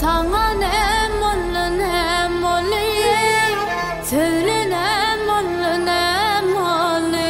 Sana ne mollu ne mollu, söyle ne mollu ne mollu.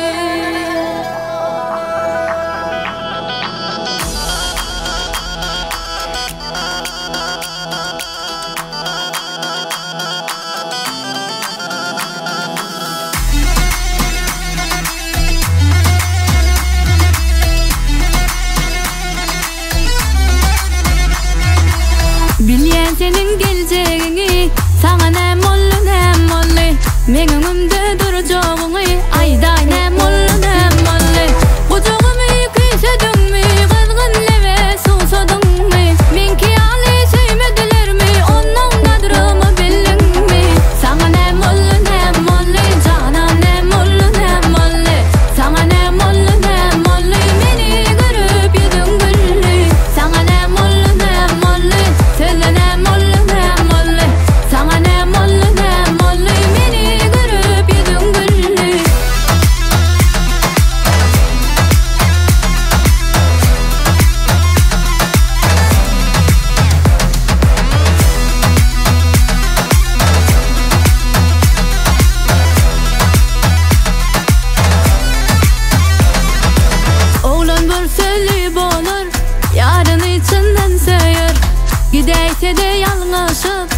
Bilyen senin geleceğini, sana ne mollu ne mollu. Men önümde duracağını, ayda ne mollu ne mollu. Kucağımı kıysadın mı, kızgın leve susadın mı? Men ki ali sevmediler mi, onun kadrımı bildin mi? Sana ne mollu ne mollu, cana ne mollu ne mollu. Sana ne mollu ne mollu, beni görüp yedin güllü. Sana ne mollu ne mollu, söyle ne mollu ne mollu. Sana ne mollu ne mollu, beni görüp yedin güllü. Oğlan bir sözlü olur, yarın içinden söyler. Gideyse de yalnızlık,